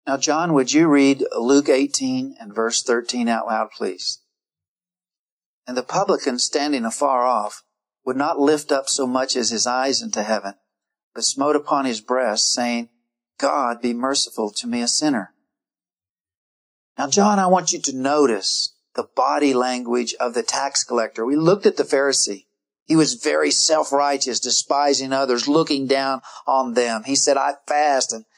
Now, John, would you read Luke 18 and verse 13 out loud, please? And the publican, standing afar off, would not lift up so much as his eyes into heaven, but smote upon his breast, saying, God, be merciful to me, a sinner. Now, John, I want you to notice the body language of the tax collector. We looked at the Pharisee. He was very self-righteous, despising others, looking down on them. He said, I fast and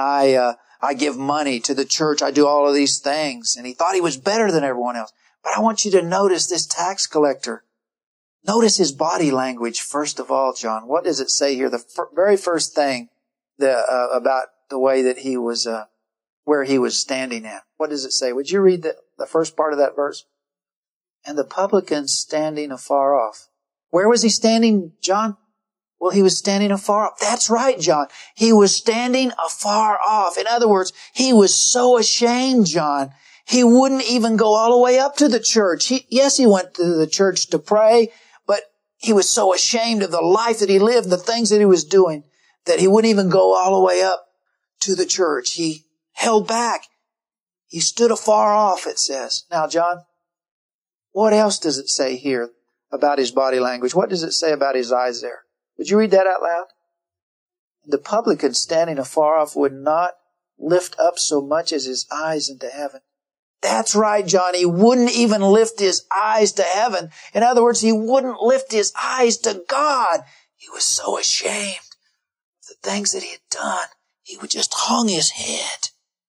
I give money to the church. I do all of these things. And he thought he was better than everyone else. But I want you to notice this tax collector. Notice his body language, first of all, John. What does it say here? The very first thing about the way that he was, where he was standing at. What does it say? Would you read the first part of that verse? And the publican standing afar off. Where was he standing, John? Well, he was standing afar off. That's right, John. He was standing afar off. In other words, he was so ashamed, John. He wouldn't even go all the way up to the church. Yes, he went to the church to pray, but he was so ashamed of the life that he lived, the things that he was doing, that he wouldn't even go all the way up to the church. He held back. He stood afar off, it says. Now, John, what else does it say here about his body language? What does it say about his eyes there? Would you read that out loud? The publican standing afar off would not lift up so much as his eyes into heaven. That's right, John. He wouldn't even lift his eyes to heaven. In other words, he wouldn't lift his eyes to God. He was so ashamed of the things that he had done. He would just hung his head.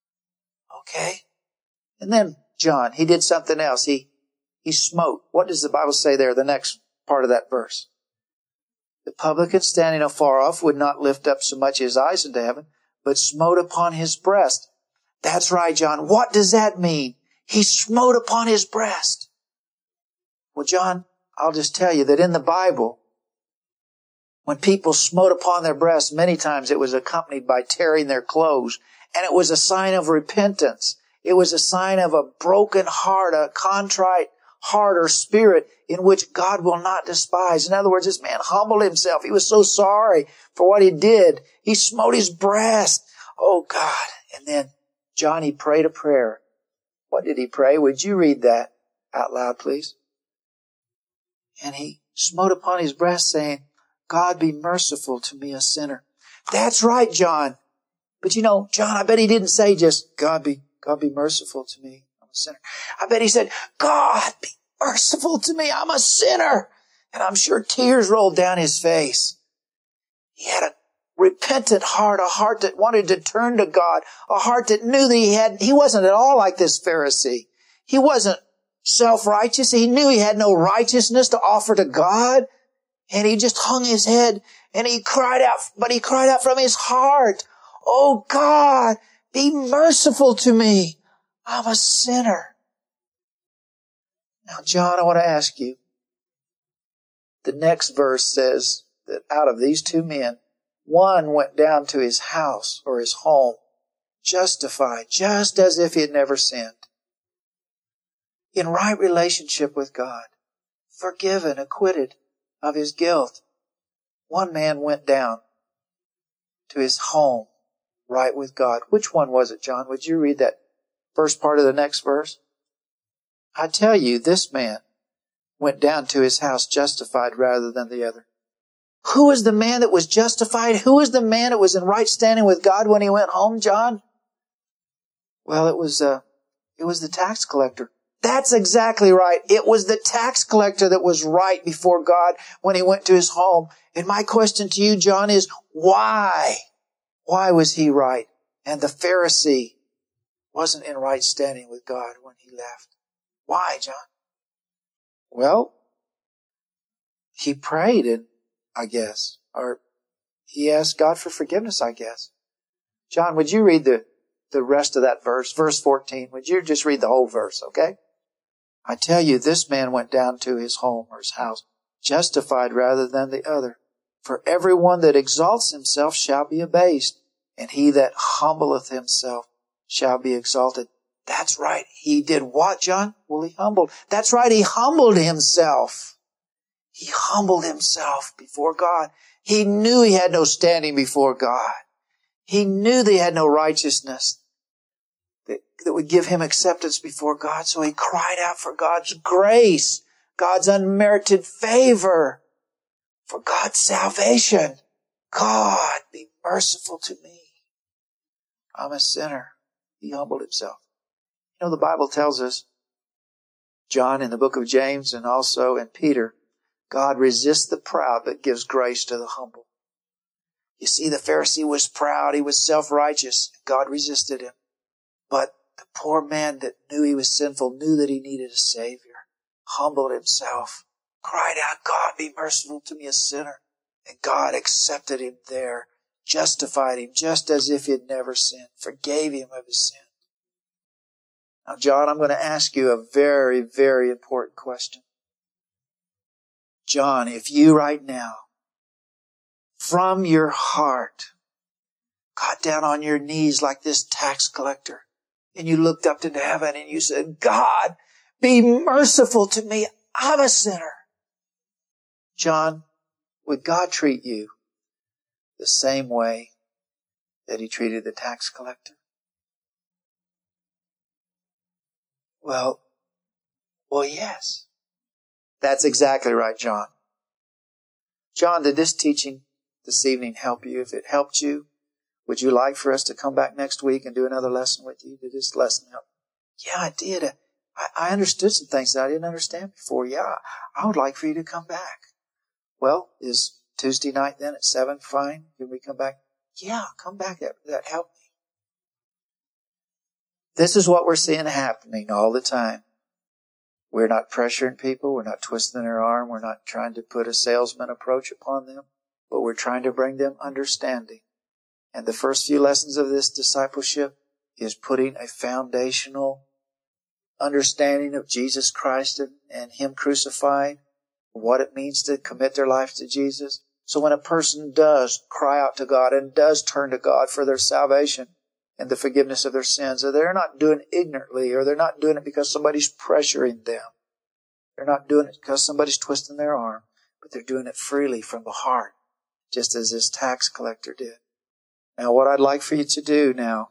Okay? And then, John, he did something else. He smote. What does the Bible say there, the next part of that verse? The publican standing afar off would not lift up so much his eyes into heaven, but smote upon his breast. That's right, John. What does that mean? He smote upon his breast. Well, John, I'll just tell you that in the Bible, when people smote upon their breasts, many times it was accompanied by tearing their clothes, and it was a sign of repentance. It was a sign of a broken heart, a contrite heart or spirit in which God will not despise. In other words, this man humbled himself. He was so sorry for what he did. He smote his breast. Oh, God. And then, John, he prayed a prayer. What did he pray? Would you read that out loud, please? And he smote upon his breast, saying, God, be merciful to me, a sinner. That's right, John. But you know, John, I bet he didn't say just, God be merciful to me, I'm a sinner. I bet he said, God, be merciful to me, I'm a sinner. And I'm sure tears rolled down his face. He had a repentant heart, a heart that wanted to turn to God, a heart that knew that he wasn't at all like this Pharisee. He wasn't self-righteous. He knew he had no righteousness to offer to God. And he just hung his head and he cried out, but he cried out from his heart, oh God, be merciful to me. I'm a sinner. Now, John, I want to ask you, the next verse says that out of these two men, one went down to his house or his home, justified, just as if he had never sinned, in right relationship with God, forgiven, acquitted of his guilt. One man went down to his home, right with God. Which one was it, John? Would you read that first part of the next verse? I tell you, this man went down to his house justified rather than the other. Who was the man that was justified? Who was the man that was in right standing with God when he went home, John? Well, it was the tax collector. That's exactly right. It was the tax collector that was right before God when he went to his home. And my question to you, John, is why? Why was he right? And the Pharisee wasn't in right standing with God when he left. Why, John? Well, he prayed, and I guess, or he asked God for forgiveness, I guess. John, would you read the rest of that verse, verse 14? Would you just read the whole verse, okay? I tell you, this man went down to his home or his house, justified rather than the other. For everyone that exalts himself shall be abased, and he that humbleth himself shall be exalted. That's right. He did what, John? Well, he humbled. That's right. He humbled himself. He humbled himself before God. He knew he had no standing before God. He knew that he had no righteousness. that would give him acceptance before God. So he cried out for God's grace, God's unmerited favor, for God's salvation. God, be merciful to me. I'm a sinner. He humbled himself. You know, the Bible tells us, John in the book of James and also in Peter, God resists the proud but gives grace to the humble. You see, the Pharisee was proud. He was self-righteous. God resisted him. But the poor man that knew he was sinful, knew that he needed a Savior, humbled himself, cried out, God, be merciful to me, a sinner. And God accepted him there, justified him just as if he had never sinned, forgave him of his sin. Now, John, I'm going to ask you a very, very important question. John, if you right now, from your heart, got down on your knees like this tax collector, and you looked up to heaven and you said, God, be merciful to me. I'm a sinner. John, would God treat you the same way that he treated the tax collector? Well, yes. That's exactly right, John. John, did this teaching this evening help you? If it helped you, would you like for us to come back next week and do another lesson with you? Did this lesson help? Yeah, I did. I understood some things that I didn't understand before. Yeah, I would like for you to come back. Well, is Tuesday night then at 7 fine? Can we come back? Yeah, come back. That helped me. This is what we're seeing happening all the time. We're not pressuring people. We're not twisting their arm. We're not trying to put a salesman approach upon them. But we're trying to bring them understanding. And the first few lessons of this discipleship is putting a foundational understanding of Jesus Christ and Him crucified, what it means to commit their life to Jesus. So when a person does cry out to God and does turn to God for their salvation and the forgiveness of their sins, or they're not doing it ignorantly, or they're not doing it because somebody's pressuring them. They're not doing it because somebody's twisting their arm, but they're doing it freely from the heart, just as this tax collector did. Now, what I'd like for you to do now,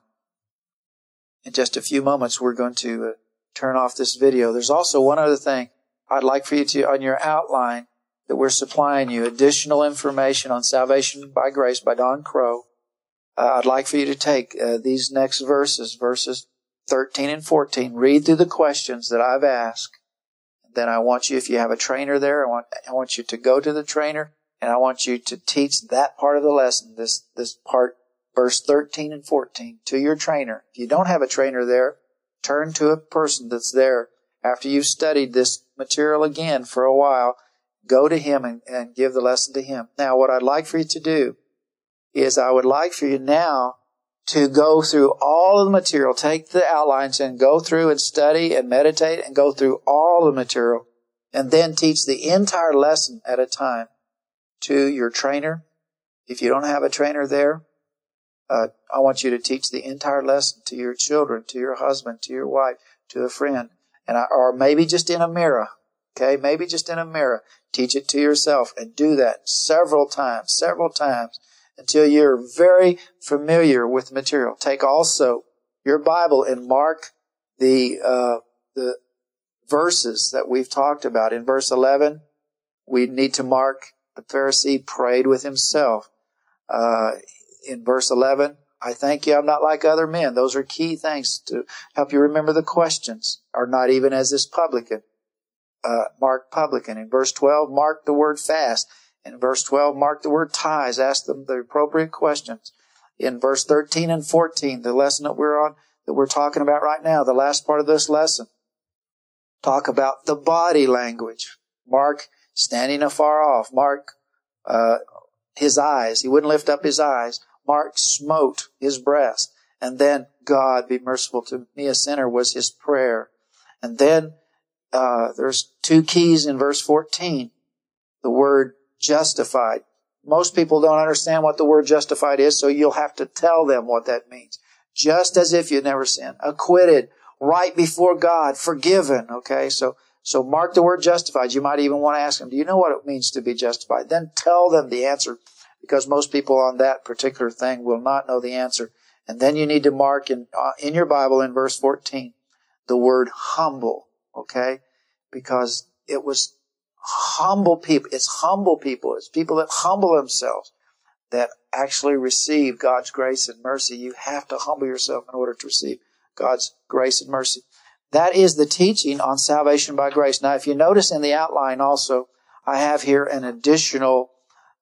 in just a few moments, we're going to turn off this video. There's also one other thing I'd like for you to, on your outline, that we're supplying you additional information on Salvation by Grace by Don Crow. I'd like for you to take these next verses 13 and 14, read through the questions that I've asked. Then I want you, if you have a trainer there, I want you to go to the trainer, and I want you to teach that part of the lesson, this part, verse 13 and 14, to your trainer. If you don't have a trainer there, turn to a person that's there. After you've studied this material again for a while, go to him and give the lesson to him. Now, what I'd like for you to do is I would like for you now to go through all of the material, take the outlines and go through and study and meditate and go through all the material, and then teach the entire lesson at a time to your trainer. If you don't have a trainer there, I want you to teach the entire lesson to your children, to your husband, to your wife, to a friend, or maybe just in a mirror. Okay, maybe just in a mirror. Teach it to yourself and do that several times, until you're very familiar with the material. Take also your Bible and mark the verses that we've talked about. In verse 11, we need to mark the Pharisee prayed with himself. In verse 11, I thank you, I'm not like other men. Those are key things to help you remember the questions. Or not even as this publican. Mark publican. In verse 12, mark the word fast. In verse 12, mark the word tithes. Ask them the appropriate questions. In verse 13 and 14, the lesson that we're talking about right now, the last part of this lesson, talk about the body language. Mark standing afar off. Mark his eyes. He wouldn't lift up his eyes. Mark smote his breast. And then, God, be merciful to me, a sinner, was his prayer. And then there's two keys in verse 14. The word justified. Most people don't understand what the word justified is, so you'll have to tell them what that means. Just as if you'd never sinned. Acquitted. Right before God. Forgiven. Okay, so mark the word justified. You might even want to ask them, do you know what it means to be justified? Then tell them the answer, because most people on that particular thing will not know the answer. And then you need to mark in your Bible in verse 14 the word humble, okay? Because it was humble people. It's humble people. It's people that humble themselves that actually receive God's grace and mercy. You have to humble yourself in order to receive God's grace and mercy. That is the teaching on salvation by grace. Now, if you notice in the outline also, I have here an additional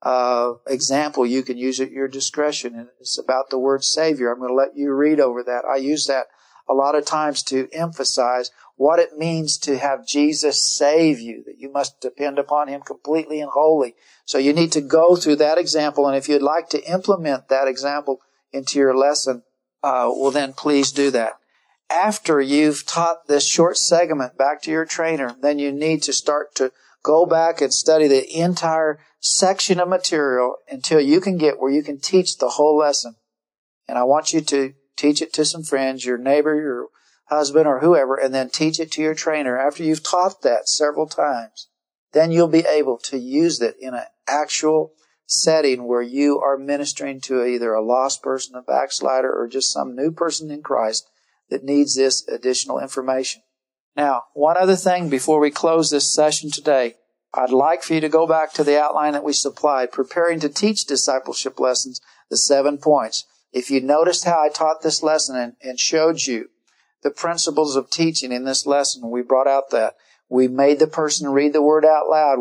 example you can use at your discretion. And it's about the word Savior. I'm going to let you read over that. I use that a lot of times to emphasize what it means to have Jesus save you, that you must depend upon Him completely and wholly. So you need to go through that example, and if you'd like to implement that example into your lesson, well then please do that. After you've taught this short segment back to your trainer, then you need to start to go back and study the entire section of material until you can get where you can teach the whole lesson. And I want you to teach it to some friends, your neighbor, your husband, or whoever, and then teach it to your trainer. After you've taught that several times, then you'll be able to use it in an actual setting where you are ministering to either a lost person, a backslider, or just some new person in Christ that needs this additional information. Now, one other thing before we close this session today, I'd like for you to go back to the outline that we supplied, preparing to teach discipleship lessons, the 7 points. If you noticed how I taught this lesson and showed you the principles of teaching in this lesson, we brought out that. We made the person read the word out loud.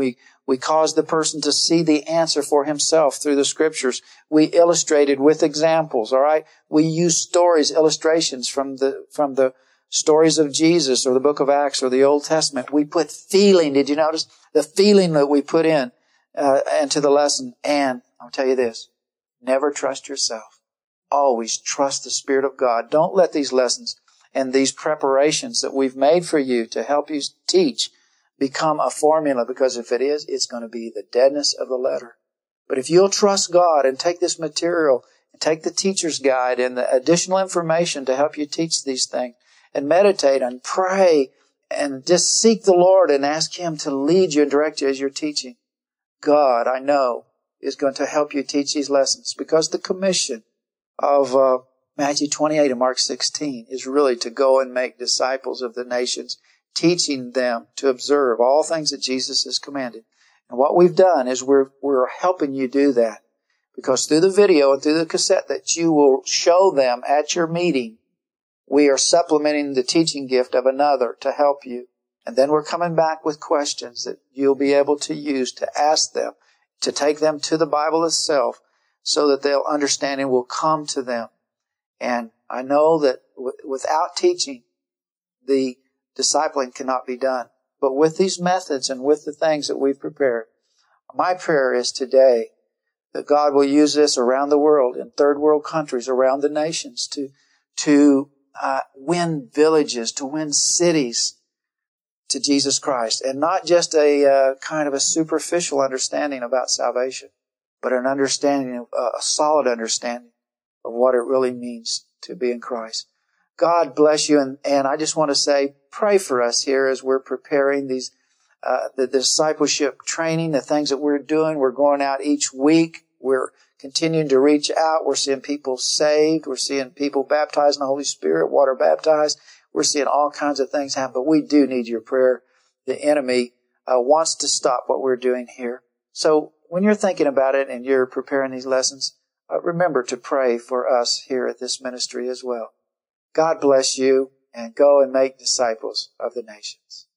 We caused the person to see the answer for himself through the Scriptures. We illustrated with examples, all right? We used stories, illustrations from the stories of Jesus or the book of Acts or the Old Testament. We put feeling. Did you notice the feeling that we put into the lesson? And I'll tell you this, never trust yourself. Always trust the Spirit of God. Don't let these lessons and these preparations that we've made for you to help you teach become a formula, because if it is, it's going to be the deadness of the letter. But if you'll trust God and take this material and take the teacher's guide and the additional information to help you teach these things and meditate and pray and just seek the Lord and ask Him to lead you and direct you as you're teaching, God, I know, is going to help you teach these lessons, because the commission of Matthew 28 and Mark 16 is really to go and make disciples of the nations, teaching them to observe all things that Jesus has commanded. And what we've done is we're helping you do that, because through the video and through the cassette that you will show them at your meeting, we are supplementing the teaching gift of another to help you. And then we're coming back with questions that you'll be able to use to ask them, to take them to the Bible itself, so that they'll understand and will come to them. And I know that without teaching, the discipling cannot be done. But with these methods and with the things that we've prepared, my prayer is today that God will use this around the world, in third world countries, around the nations, to win villages, to win cities to Jesus Christ. And not just a kind of a superficial understanding about salvation, but an understanding, a solid understanding of what it really means to be in Christ. God bless you, and I just want to say, pray for us here as we're preparing these, the discipleship training, the things that we're doing. We're going out each week. We're continuing to reach out. We're seeing people saved. We're seeing people baptized in the Holy Spirit, water baptized. We're seeing all kinds of things happen, but we do need your prayer. The enemy wants to stop what we're doing here. So when you're thinking about it and you're preparing these lessons, remember to pray for us here at this ministry as well. God bless you, and go and make disciples of the nations.